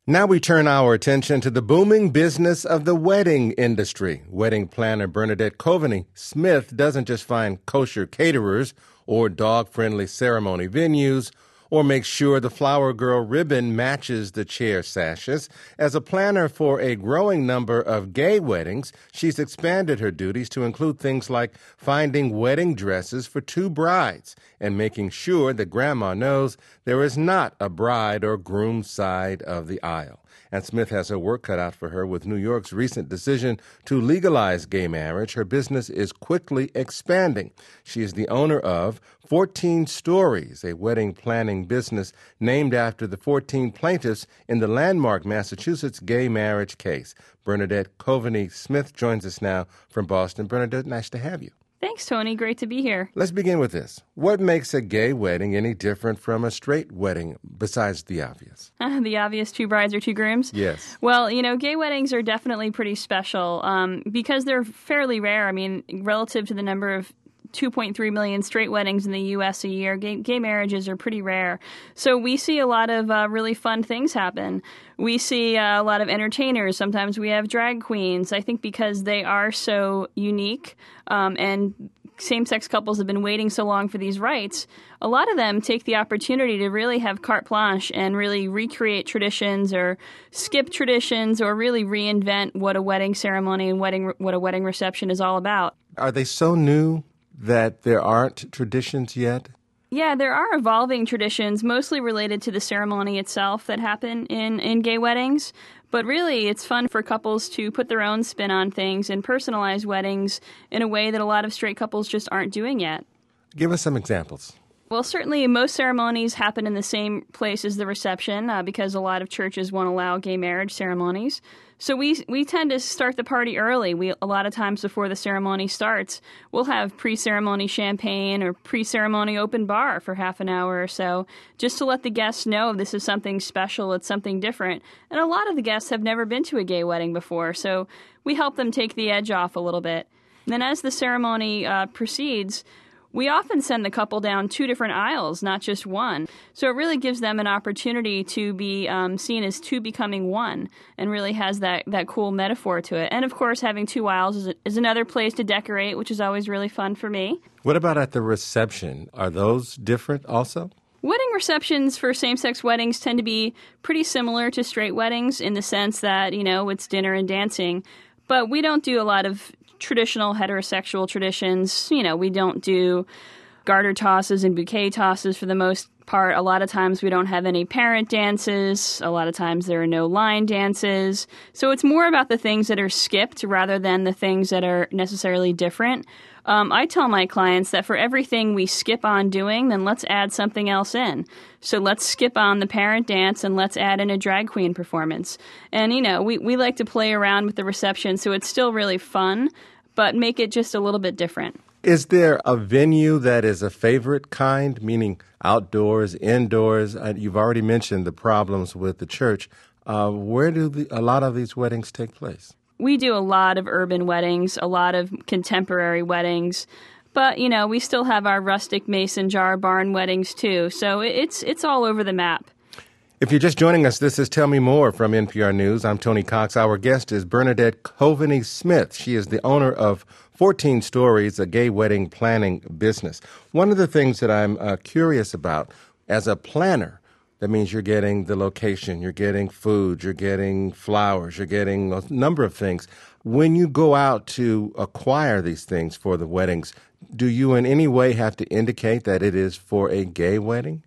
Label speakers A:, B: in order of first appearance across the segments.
A: Now we turn our attention to the booming business of the wedding industry. Wedding planner Bernadette Coveney Smith doesn't just find kosher caterers or dog-friendly ceremony venues or make sure the flower girl ribbon matches the chair sashes. As a planner for a growing number of gay weddings, she's expanded her duties to include things like finding wedding dresses for two brides and making sure that grandma knows there is not a bride or groom side of the aisle. And Smith has her work cut out for her with New York's recent decision to legalize gay marriage. Her business is quickly expanding. She is the owner of 14 Stories, a wedding planning business named after the 14 plaintiffs in the landmark Massachusetts gay marriage case. Bernadette Coveney Smith joins us now from Boston. Bernadette, nice to have you.
B: Thanks, Tony. Great to be here.
A: Let's begin with this. What makes a gay wedding any different from a straight wedding, besides the obvious?
B: The obvious, two brides or two grooms?
A: Yes.
B: Well, gay weddings are definitely pretty special because they're fairly rare. I mean, relative to the number of 2.3 million straight weddings in the U.S. a year, gay marriages are pretty rare. So we see a lot of really fun things happen. We see a lot of entertainers. Sometimes we have drag queens. I think because they are so unique and same-sex couples have been waiting so long for these rights, a lot of them take the opportunity to really have carte blanche and really recreate traditions or skip traditions or really reinvent what a wedding ceremony and what a wedding reception is all about.
A: Are they so new that there aren't traditions yet?
B: Yeah, there are evolving traditions, mostly related to the ceremony itself that happen in gay weddings. But really, it's fun for couples to put their own spin on things and personalize weddings in a way that a lot of straight couples just aren't doing yet.
A: Give us some examples.
B: Well, certainly most ceremonies happen in the same place as the reception because a lot of churches won't allow gay marriage ceremonies. So we tend to start the party early. A lot of times before the ceremony starts, we'll have pre-ceremony champagne or pre-ceremony open bar for half an hour or so, just to let the guests know this is something special, it's something different. And a lot of the guests have never been to a gay wedding before, so we help them take the edge off a little bit. And then as the ceremony proceeds, we often send the couple down two different aisles, not just one. So it really gives them an opportunity to be seen as two becoming one and really has that cool metaphor to it. And, of course, having two aisles is another place to decorate, which is always really fun for me.
A: What about at the reception? Are those different also?
B: Wedding receptions for same-sex weddings tend to be pretty similar to straight weddings in the sense that, it's dinner and dancing. But we don't do a lot of traditional heterosexual traditions. We don't do garter tosses and bouquet tosses for the most part. A lot of times we don't have any parent dances. A lot of times there are no line dances. So it's more about the things that are skipped rather than the things that are necessarily different. I tell my clients that for everything we skip on doing, then let's add something else in. So let's skip on the parent dance and let's add in a drag queen performance. And, we like to play around with the reception so it's still really fun, but make it just a little bit different.
A: Is there a venue that is a favorite kind, meaning outdoors, indoors? You've already mentioned the problems with the church. Where do a lot of these weddings take place?
B: We do a lot of urban weddings, a lot of contemporary weddings, but, we still have our rustic mason jar barn weddings, too. So it's all over the map.
A: If you're just joining us, this is Tell Me More from NPR News. I'm Tony Cox. Our guest is Bernadette Coveney Smith. She is the owner of 14 Stories, a gay wedding planning business. One of the things that I'm curious about as a planner, that means you're getting the location, you're getting food, you're getting flowers, you're getting a number of things. When you go out to acquire these things for the weddings, do you in any way have to indicate that it is for a gay wedding?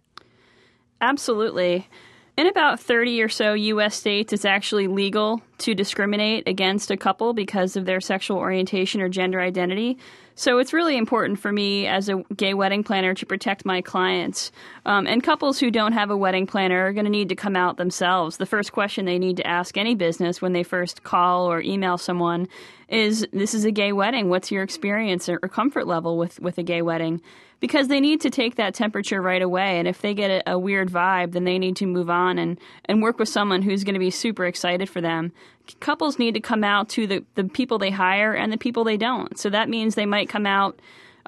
B: Absolutely. In about 30 or so U.S. states, it's actually legal to discriminate against a couple because of their sexual orientation or gender identity. So it's really important for me as a gay wedding planner to protect my clients. And couples who don't have a wedding planner are going to need to come out themselves. The first question they need to ask any business when they first call or email someone is, this is a gay wedding. What's your experience or comfort level with a gay wedding? Because they need to take that temperature right away. And if they get a weird vibe, then they need to move on and work with someone who's going to be super excited for them. Couples need to come out to the people they hire and the people they don't. So that means they might come out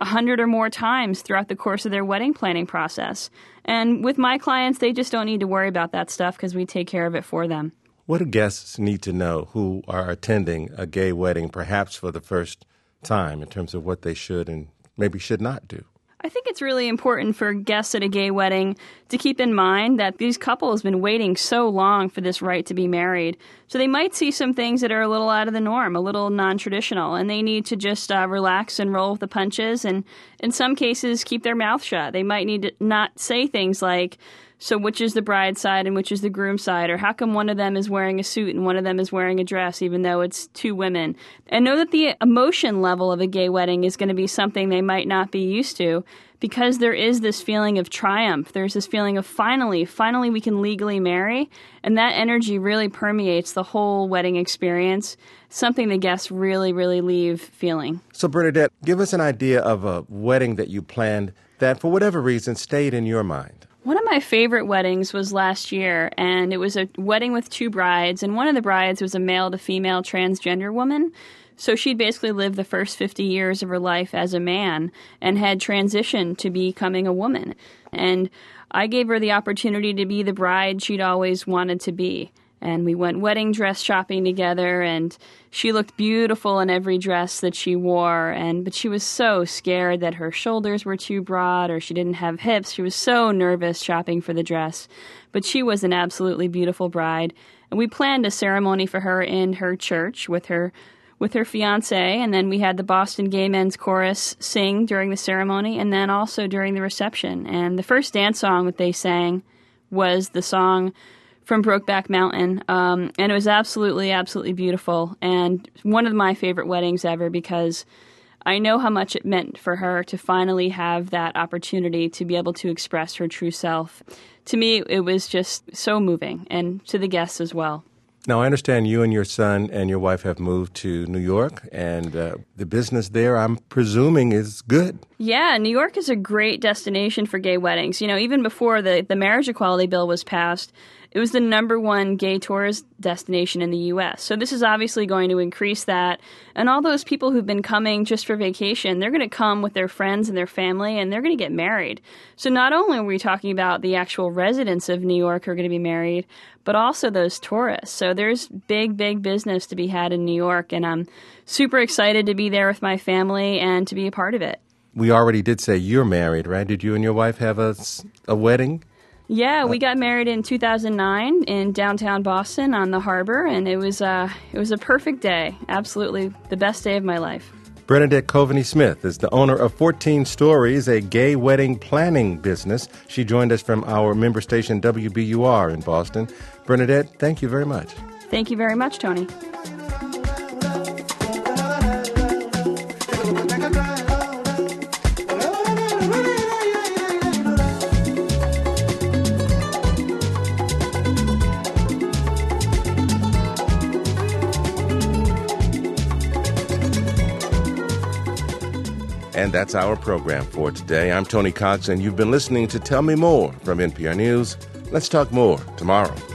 B: 100 or more times throughout the course of their wedding planning process. And with my clients, they just don't need to worry about that stuff because we take care of it for them.
A: What do guests need to know who are attending a gay wedding, perhaps for the first time, in terms of what they should and maybe should not do?
B: I think it's really important for guests at a gay wedding to keep in mind that these couples have been waiting so long for this right to be married. So they might see some things that are a little out of the norm, a little non-traditional, and they need to just relax and roll with the punches and in some cases keep their mouth shut. They might need to not say things like, so which is the bride's side and which is the groom's side? Or how come one of them is wearing a suit and one of them is wearing a dress, even though it's two women? And know that the emotion level of a gay wedding is going to be something they might not be used to because there is this feeling of triumph. There's this feeling of finally we can legally marry. And that energy really permeates the whole wedding experience, something the guests really, really leave feeling.
A: So, Bernadette, give us an idea of a wedding that you planned that, for whatever reason, stayed in your mind.
B: One of my favorite weddings was last year, and it was a wedding with two brides, and one of the brides was a male-to-female transgender woman. So she'd basically lived the first 50 years of her life as a man and had transitioned to becoming a woman. And I gave her the opportunity to be the bride she'd always wanted to be. And we went wedding dress shopping together, and she looked beautiful in every dress that she wore. But she was so scared that her shoulders were too broad or she didn't have hips. She was so nervous shopping for the dress. But she was an absolutely beautiful bride. And we planned a ceremony for her in her church with her fiancé, and then we had the Boston Gay Men's Chorus sing during the ceremony and then also during the reception. And the first dance song that they sang was the song from Brokeback Mountain, and it was absolutely, absolutely beautiful, and one of my favorite weddings ever because I know how much it meant for her to finally have that opportunity to be able to express her true self. To me, it was just so moving, and to the guests as well.
A: Now, I understand you and your son and your wife have moved to New York, and the business there, I'm presuming, is good.
B: Yeah, New York is a great destination for gay weddings. You know, even before the marriage equality bill was passed, it was the #1 gay tourist destination in the U.S. So this is obviously going to increase that. And all those people who've been coming just for vacation, they're going to come with their friends and their family, and they're going to get married. So not only are we talking about the actual residents of New York who are going to be married, but also those tourists. So there's big, big business to be had in New York, and I'm super excited to be there with my family and to be a part of it.
A: We already did say you're married, right? Did you and your wife have a wedding?
B: Yeah, we got married in 2009 in downtown Boston on the harbor, and it was a perfect day. Absolutely the best day of my life.
A: Bernadette Coveney Smith is the owner of 14 Stories, a gay wedding planning business. She joined us from our member station WBUR in Boston. Bernadette, thank you very much.
B: Thank you very much, Tony.
A: And that's our program for today. I'm Tony Cox, and you've been listening to Tell Me More from NPR News. Let's talk more tomorrow.